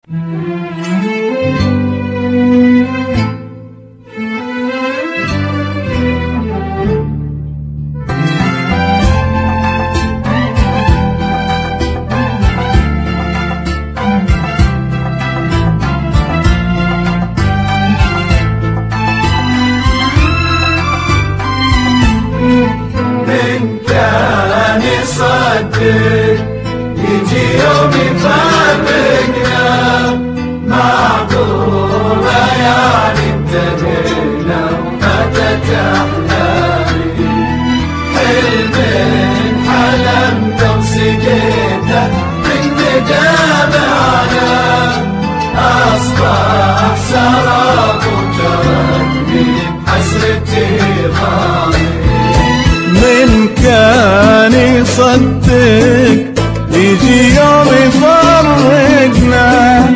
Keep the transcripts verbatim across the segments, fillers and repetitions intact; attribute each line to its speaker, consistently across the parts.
Speaker 1: يجي يوم يفارقنا، معقولة يعني انتهينا وماتت أحلامي. حلم حلمته وسقيته من مدامعنا، أصبح سراب وتركني بحسرتي ضامي.
Speaker 2: من كان يصدق يجي يوم يفرقنا،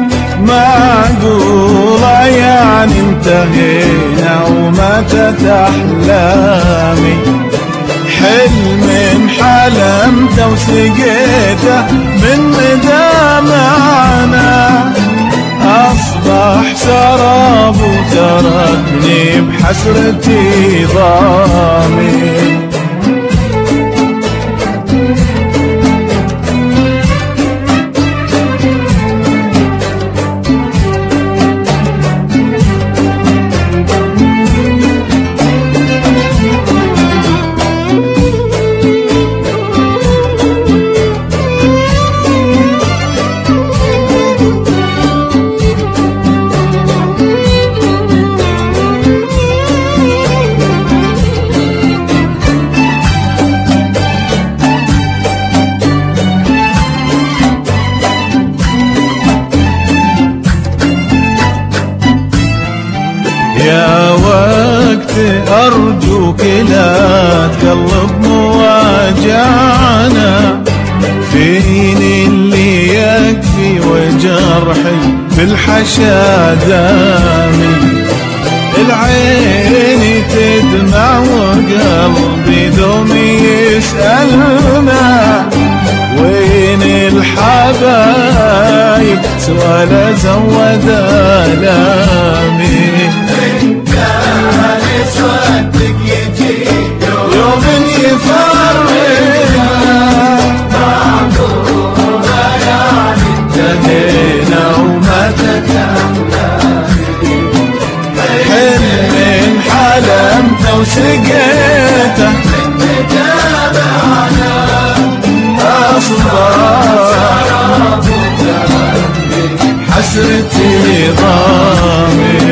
Speaker 2: معقولة يعني انتهينا وماتت أحلامي. حلم حلمته وسقيته من مدامعنا، أصبح سراب وتركني بحسرتي ضامي. يا وقت أرجوك لا تقلب مواجعنا، فيني اللي يكفي وجرحي بالحشا دامي. العين تدمع وقلبي دوم يسألنا، وين الحبايب سؤال زود آلامي.
Speaker 1: صدق يجي
Speaker 2: يوم يفرقنا،
Speaker 1: معقولة يعني
Speaker 2: انتهينا وماتت
Speaker 1: أحلامي.
Speaker 2: حلم حلمته وسقيته
Speaker 1: من مدامعنا،
Speaker 2: أصبح
Speaker 1: سراب وتركني
Speaker 2: حسرتي ضامي.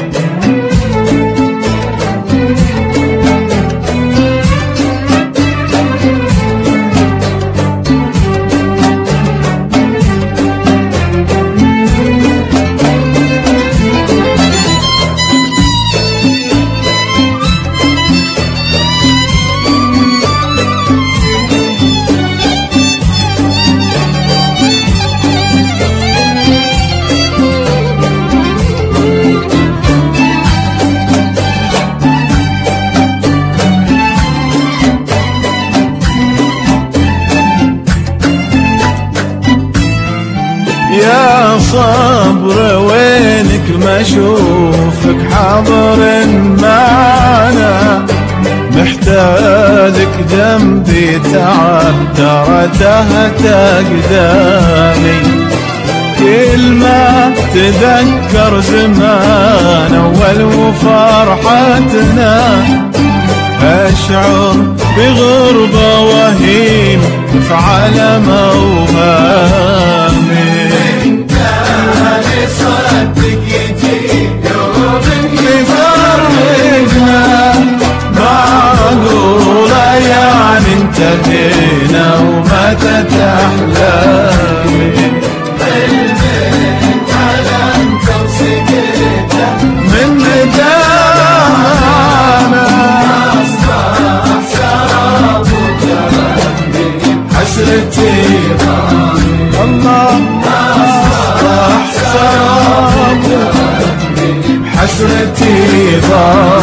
Speaker 2: يا صبر وينك ما اشوفك حاضر معنا، محتاجك جنبي تعال ترى تهت اقدامي. كل ما تذكر زمان اول وفرحتنا، اشعر بغربة وهيم في عالم اوهامي.
Speaker 1: صدق يجي يوم
Speaker 2: يفرقنا، معقولة يعني انتهينا وماتت أحلامي.
Speaker 1: حلم حلمته وسقيته
Speaker 2: من مدامعنا،
Speaker 1: أصبح سراب وتركني
Speaker 2: حسرتي
Speaker 1: ضامي.
Speaker 2: الله أصبح سراب حسرتي ضامي.